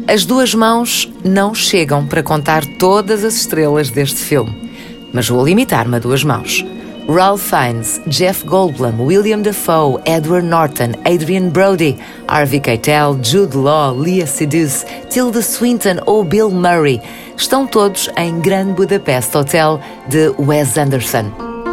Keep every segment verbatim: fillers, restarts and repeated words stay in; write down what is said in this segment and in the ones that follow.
As duas mãos não chegam para contar todas as estrelas deste filme, mas vou limitar-me a duas mãos. Ralph Fiennes, Jeff Goldblum, William Dafoe, Edward Norton, Adrian Brody, Harvey Keitel, Jude Law, Léa Seydoux, Tilda Swinton ou Bill Murray estão todos em Grand Budapest Hotel de Wes Anderson.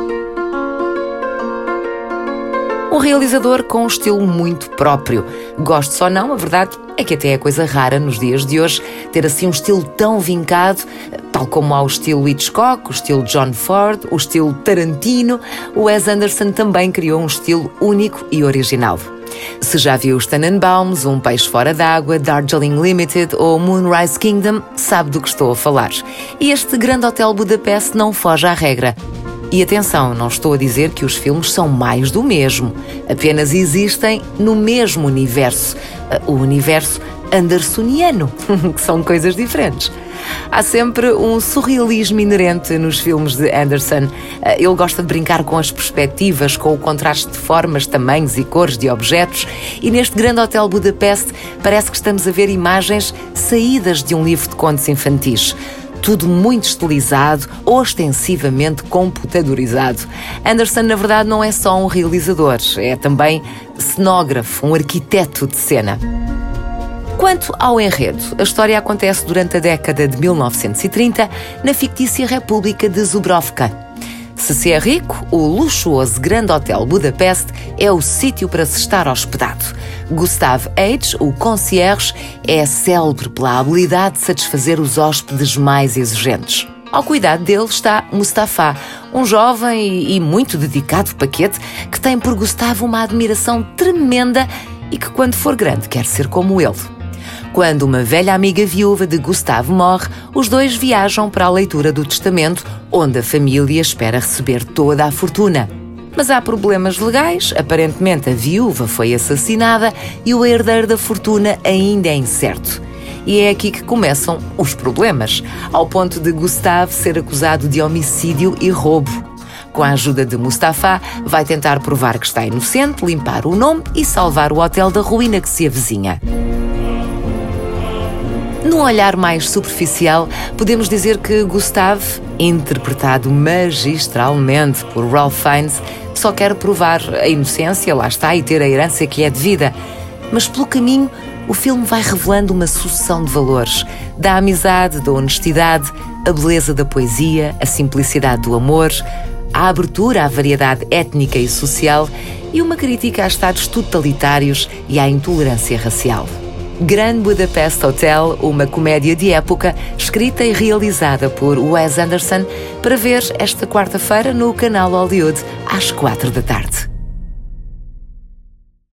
Um realizador com um estilo muito próprio. Gosto ou não, a verdade é que até é coisa rara nos dias de hoje ter assim um estilo tão vincado, tal como há o estilo Hitchcock, o estilo John Ford, o estilo Tarantino. O Wes Anderson também criou um estilo único e original. Se já viu os Tannenbaums, Um Peixe Fora d'Água, Darjeeling Limited ou Moonrise Kingdom, sabe do que estou a falar. E este Grand Hotel Budapest não foge à regra. E atenção, não estou a dizer que os filmes são mais do mesmo. Apenas existem no mesmo universo. O universo andersoniano, que são coisas diferentes. Há sempre um surrealismo inerente nos filmes de Anderson. Ele gosta de brincar com as perspectivas, com o contraste de formas, tamanhos e cores de objetos. E neste Grand Hotel Budapest parece que estamos a ver imagens saídas de um livro de contos infantis. Tudo muito estilizado, ostensivamente computadorizado. Anderson, na verdade, não é só um realizador, é também cenógrafo, um arquiteto de cena. Quanto ao enredo, a história acontece durante a década de mil novecentos e trinta, na fictícia República de Dubrovka. Se se é rico, o luxuoso Grand Hotel Budapest é o sítio para se estar hospedado. Gustav H., o concierge, é célebre pela habilidade de satisfazer os hóspedes mais exigentes. Ao cuidado dele está Mustafa, um jovem e muito dedicado paquete que tem por Gustav uma admiração tremenda e que, quando for grande, quer ser como ele. Quando uma velha amiga viúva de Gustav morre, os dois viajam para a leitura do testamento, onde a família espera receber toda a fortuna. Mas há problemas legais, aparentemente a viúva foi assassinada e o herdeiro da fortuna ainda é incerto. E é aqui que começam os problemas, ao ponto de Gustav ser acusado de homicídio e roubo. Com a ajuda de Mustafa, vai tentar provar que está inocente, limpar o nome e salvar o hotel da ruína que se avizinha. Num olhar mais superficial, podemos dizer que Gustav, interpretado magistralmente por Ralph Fiennes, só quer provar a inocência, lá está, e ter a herança que lhe é devida. Mas pelo caminho, o filme vai revelando uma sucessão de valores, da amizade, da honestidade, a beleza da poesia, a simplicidade do amor, a abertura à variedade étnica e social e uma crítica a estados totalitários e à intolerância racial. Grand Budapest Hotel, uma comédia de época, escrita e realizada por Wes Anderson, para ver esta quarta-feira no canal Hollywood, às quatro da tarde.